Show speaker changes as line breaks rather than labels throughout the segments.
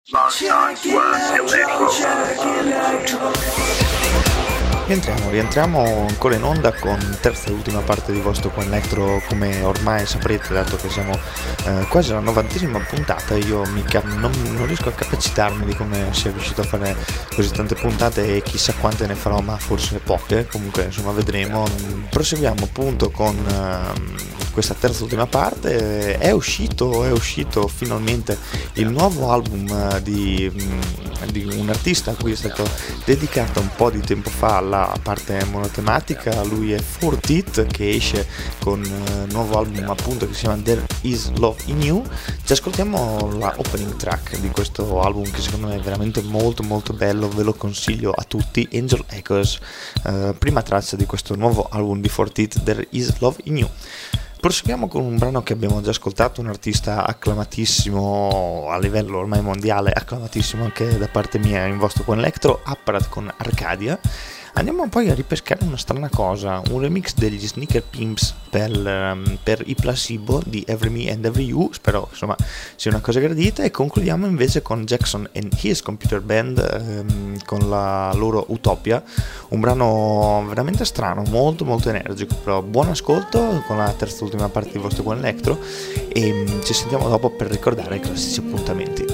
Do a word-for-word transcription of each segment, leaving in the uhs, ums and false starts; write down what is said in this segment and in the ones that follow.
Rientriamo, rientriamo ancora in onda con terza e ultima parte di Vostro Qua Electro, come ormai saprete, dato che siamo eh, quasi alla novantesima puntata. Io mica, non, non riesco a capacitarmi di come sia riuscito a fare così tante puntate e chissà quante ne farò, ma forse poche, comunque insomma vedremo. Proseguiamo appunto con uh, questa terza e ultima parte. È uscito, è uscito finalmente il nuovo album di, di un artista a cui è stato dedicato un po' di tempo fa la parte monotematica. Lui è Fortit, che esce con un uh, nuovo album appunto che si chiama There Is Love In You. Ci ascoltiamo la opening track di questo album, che secondo me è veramente molto molto bello, ve lo consiglio a tutti. Angel Echoes, uh, prima traccia di questo nuovo album di Fortit, There Is Love In You. Proseguiamo con un brano che abbiamo già ascoltato, un artista acclamatissimo a livello ormai mondiale, acclamatissimo anche da parte mia in Vostro Qua Electro, Apparat con Arcadia. Andiamo poi a ripescare una strana cosa, un remix degli Sneaker Pimps per, um, per i Placebo di Every Me and Every You, spero insomma sia una cosa gradita, e concludiamo invece con Jackson and His Computer Band um, con la loro Utopia, un brano veramente strano, molto molto energico, però buon ascolto con la terza e ultima parte di Vostro Qua Electro, e um, ci sentiamo dopo per ricordare i classici appuntamenti.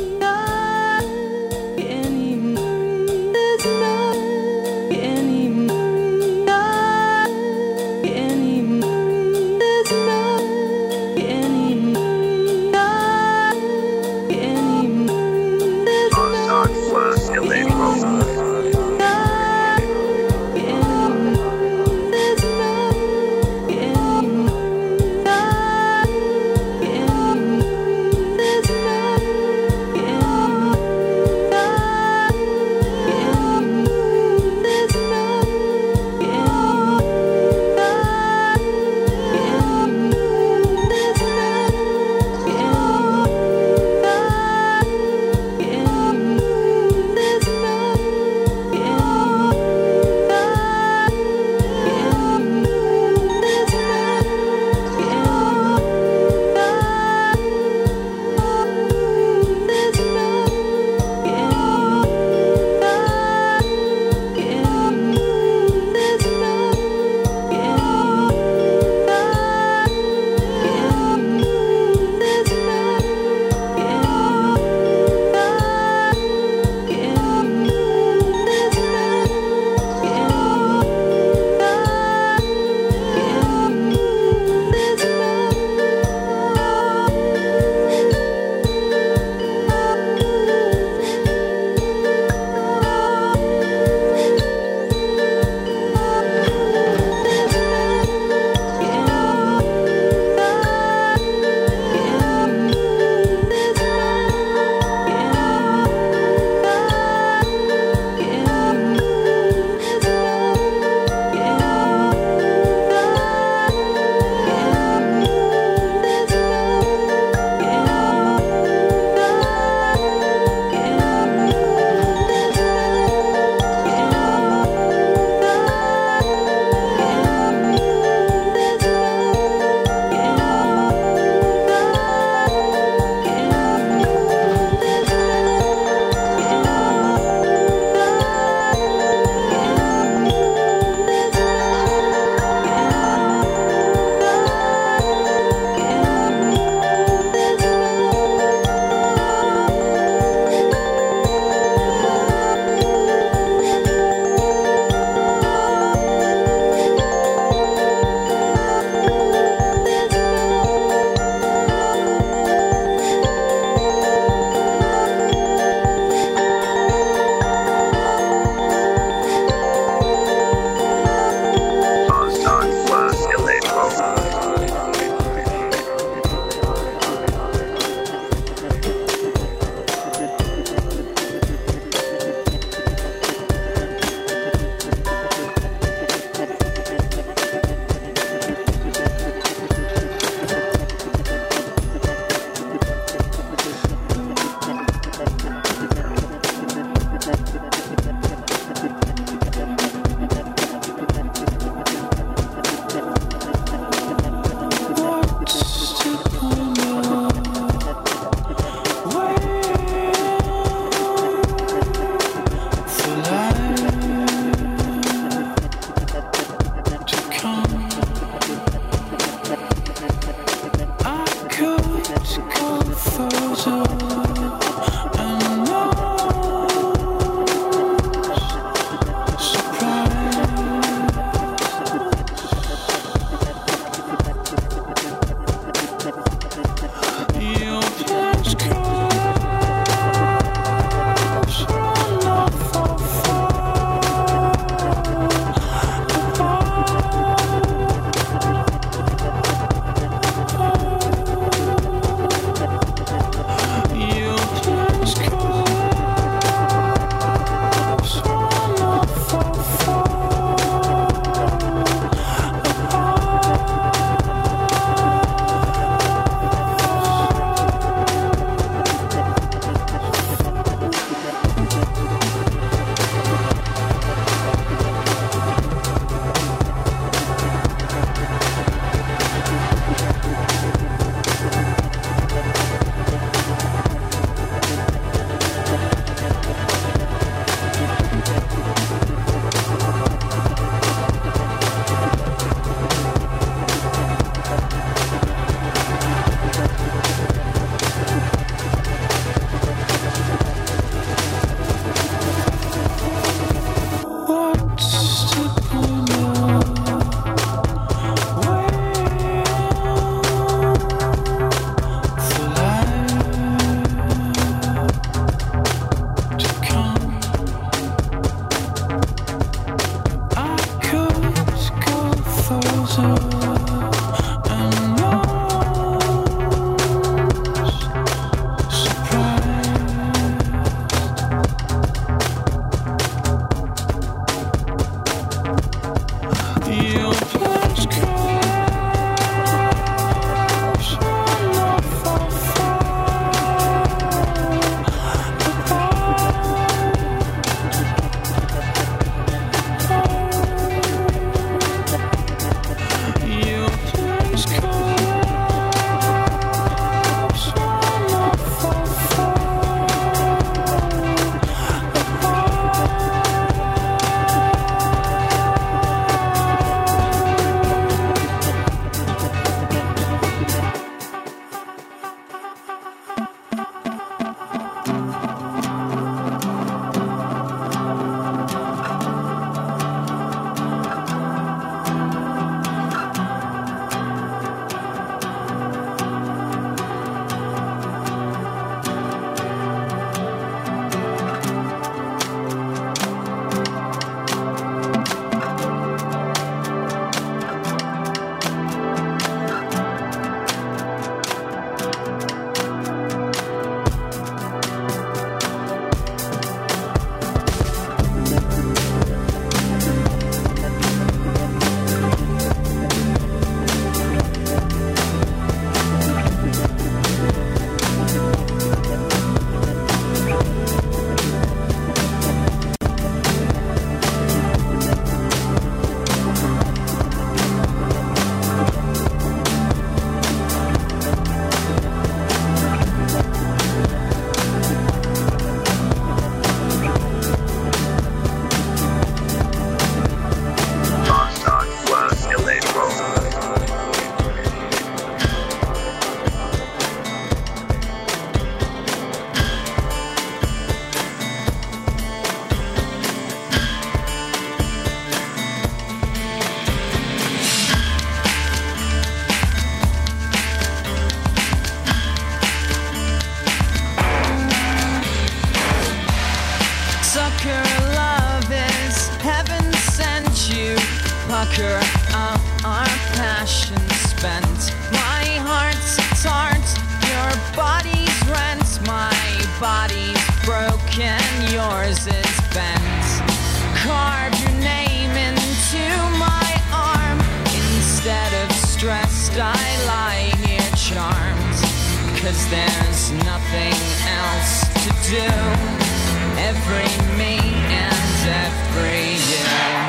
Sucker love is heaven sent you. Pucker up our passion spent. My heart's a tart, your body's rent. My body's broken, yours is bent. Carve your name into my arm. Instead of stressed, I lie here charmed. Cause there's nothing else to do. Every me and every you.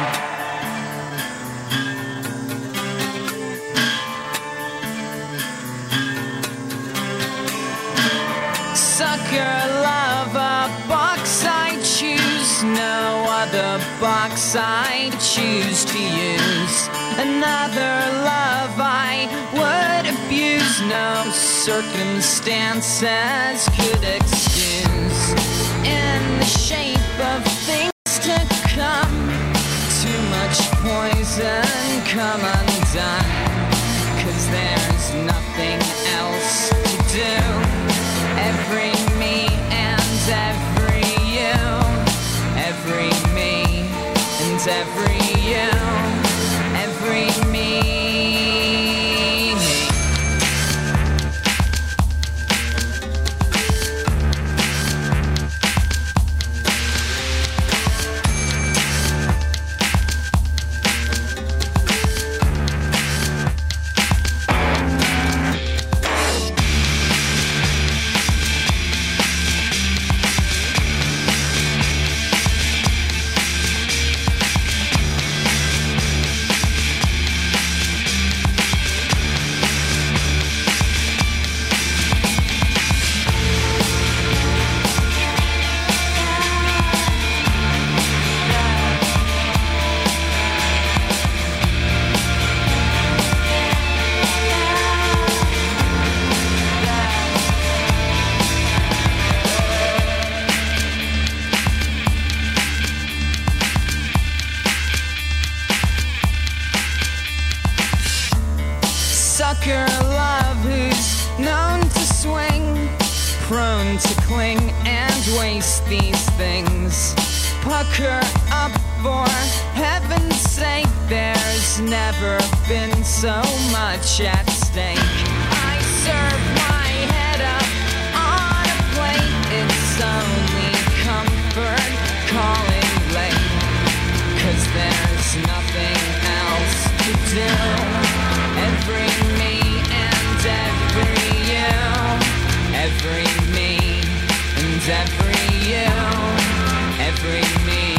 Sucker love, a box I choose. No other box I'd choose to use. Another love I would abuse. No circumstances could excuse. In the shape of things to come, too much poison come undone. Cause there's nothing else to do. Every me and every you. Every me and every you. Every me. Sucker love who's known to swing, prone to cling and waste these things. Pucker up for heaven's sake, there's never been so much at stake. I serve my head up on a plate, it's only comfort calling late. Cause there's nothing else to do. Every me and every you. Every me and every you. Every me.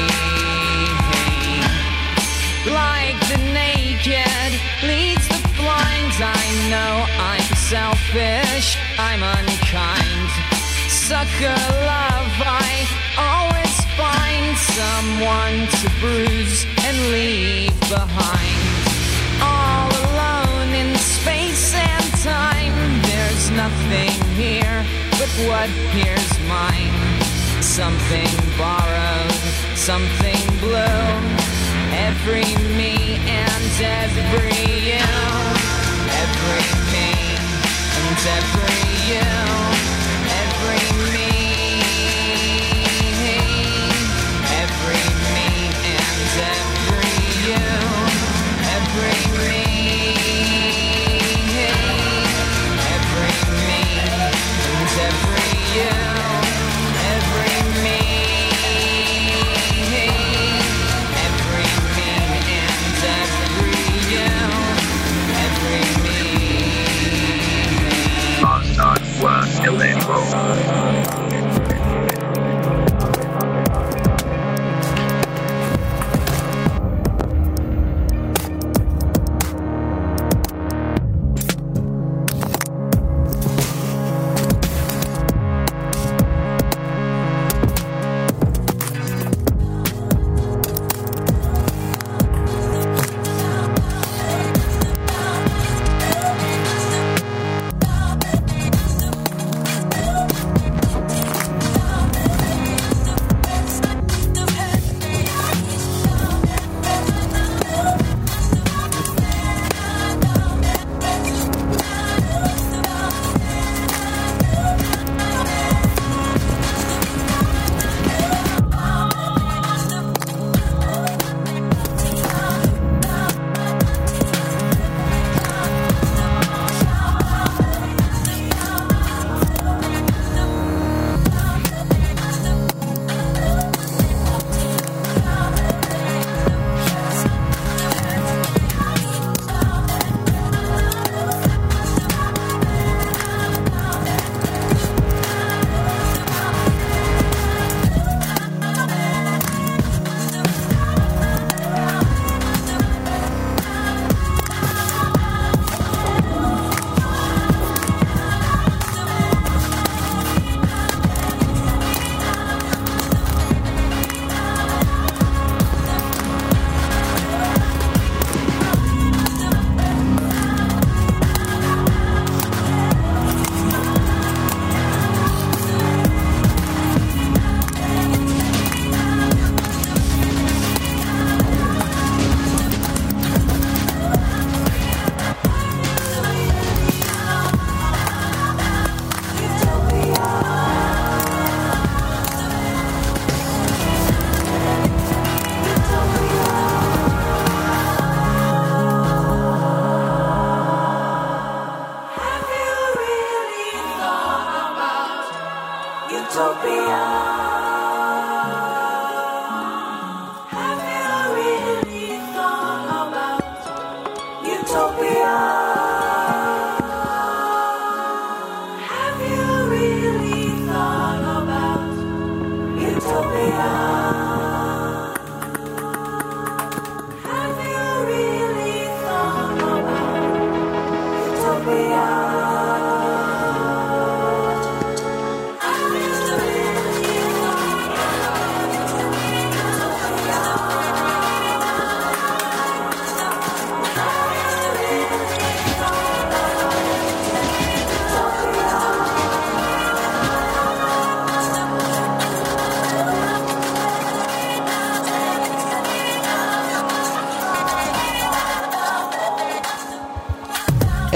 Like the naked leads the blind. I know I'm selfish, I'm unkind. Sucker love, I always find someone to bruise and leave behind. All alone in space and time, there's nothing here but what here's mine. Something borrowed, something blue. Every me and every you. Every me and every you. Every me. Every me and every you. Every me. Every me and every you. Every me. Every me and every you. Every me.
Last night, work.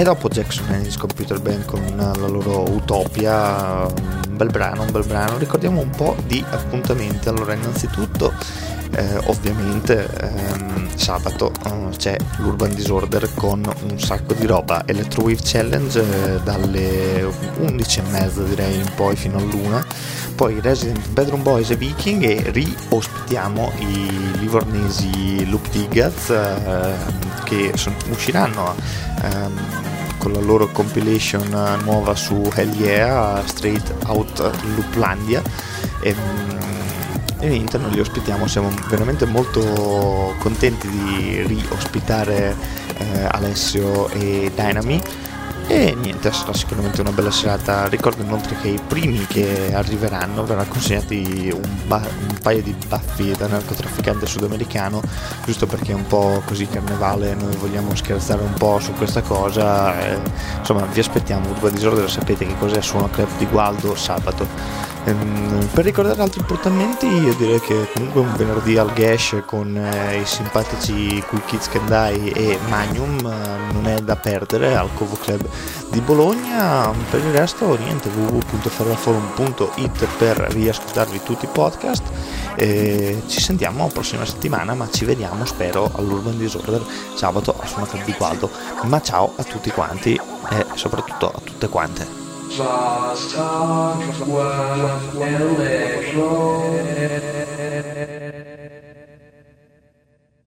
dopo Jackson Heine's Computer Band con la loro Utopia, un bel brano, un bel brano. Ricordiamo un po' di appuntamenti. Allora, innanzitutto eh, ovviamente ehm, sabato eh, c'è l'Urban Disorder con un sacco di roba, Electrowave Challenge eh, dalle undici e mezza direi in poi fino all'una, poi Resident Bedroom Boys e Viking, e riospitiamo i livornesi Loop Diggaz eh, che son, usciranno ehm, con la loro compilation nuova su Hell Yeah, Straight Out Looplandia, e, e niente, noi li ospitiamo, siamo veramente molto contenti di riospitare eh, Alessio e Dynami, e niente, sarà sicuramente una bella serata. Ricordo inoltre che i primi che arriveranno verranno consegnati un, ba- un paio di baffi da narcotrafficante sudamericano, giusto perché è un po' così carnevale, noi vogliamo scherzare un po' su questa cosa, eh, insomma vi aspettiamo. Urban Disorder, sapete che cos'è, Suono Club di Gualdo sabato. Ehm, per ricordare altri appuntamenti, io direi che comunque un venerdì al Gash con eh, i simpatici Cool Kids Can Die e Magnum eh, non è da perdere al Covo Club di Bologna. Per il resto niente, w w w punto ferraforum punto it per riascoltarvi tutti i podcast, e ci sentiamo la prossima settimana, ma ci vediamo spero all'Urban Disorder sabato a Suono Club di Gualdo. Ma ciao a tutti quanti e soprattutto a tutte quante.
Fast talk, work, electro.